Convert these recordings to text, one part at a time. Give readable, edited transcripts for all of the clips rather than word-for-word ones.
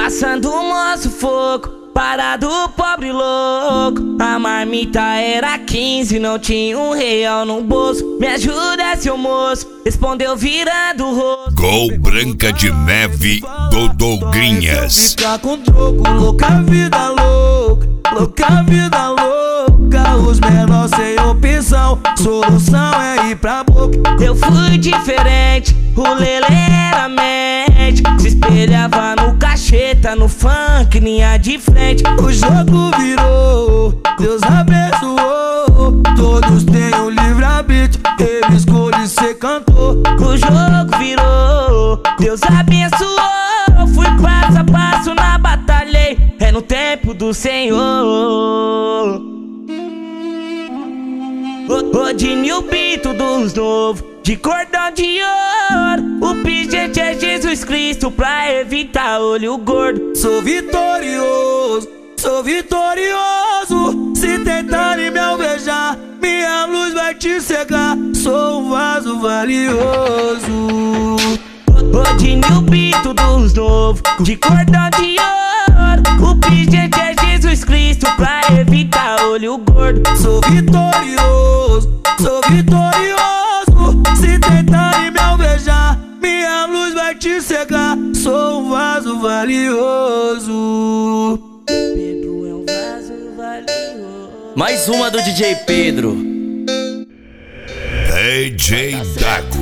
Passando o moço fogo, parado pobre louco. A marmita era 15, não tinha R$1 no bolso. Me ajuda, seu moço, respondeu virando o rosto. Gol Branca de Neve do Dougrinhas. Ficar com troco, louca vida louca, louca vida louca. Os menores sem opção, solução é ir pra boca. Eu fui diferente, o Lele era mente. Se espelhava no cacheta, no funk, linha de frente. O jogo virou, Deus abençoou. Todos têm o livre-arbítrio, ele escolhe ser cantor. O jogo virou, Deus abençoou. Fui passo a passo na batalha, é no tempo do Senhor. O Dinho Bito dos novos, de cordão de ouro. O pingente é Jesus Cristo pra evitar olho gordo. Sou vitorioso, sou vitorioso. Se tentarem me alvejar, minha luz vai te cegar. Sou um vaso valioso. O Dinho Bito dos novos, de cordão de ouro. O pingente é Jesus Cristo pra evitar olho gordo. Sou vitorioso, sou vitorioso. Se tentarem me alvejar, minha luz vai te cegar. Sou um vaso valioso. Pedro é um vaso valioso. Mais uma do DJ Pedro. DJ Dago.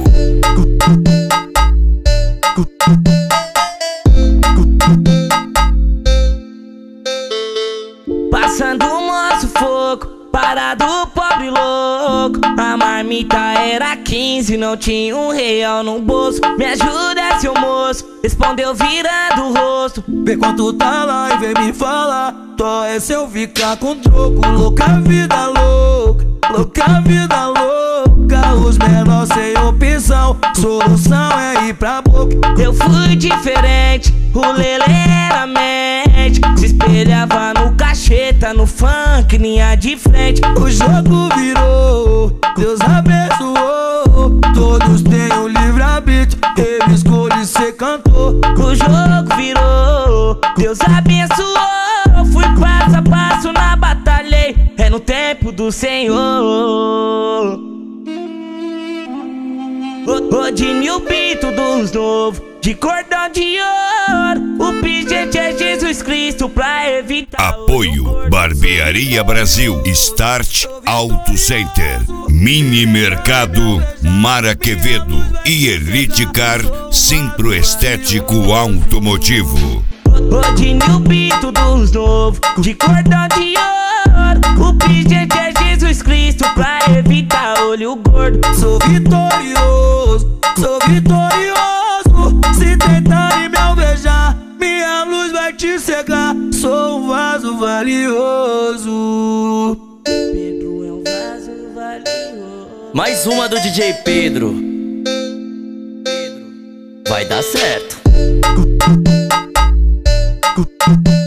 Passando o moço fogo, parado pobre louco. A marmita era 15, não tinha R$1 no bolso. Me ajuda, seu moço, respondeu virando o rosto. Vê quanto tá lá e vem me falar. Tó é se eu ficar com troco, louca vida louca, louca vida louca. Os menores sem opção, solução é ir pra boca. Eu fui diferente, o Lele era mente. Se espelhava no cacheta, no funk, linha de frente. O jogo virou, Deus abençoou. Todos têm o livre-arbítrio, ele escolhe ser cantor. O jogo virou, Deus abençoou. Fui passo a passo na batalha, é no tempo do Senhor. O Dinho Bito dos novos, de cordão de ouro. O pingente é Jesus Cristo pra evitar. Apoio Barbearia Brasil, Start Auto Center, Mini Mercado Mara Quevedo e Elite Car Centro Estético Automotivo. O Dinho Bito dos novos, de cordão de ouro. O pingente é Jesus Cristo pra evitar olho gordo. Sou vitorioso, sou vitorioso. Se tentarem me alvejar, minha luz vai te cegar. Sou um vaso valioso. Pedro é um vaso valioso. Mais uma do DJ Pedro. Vai dar certo.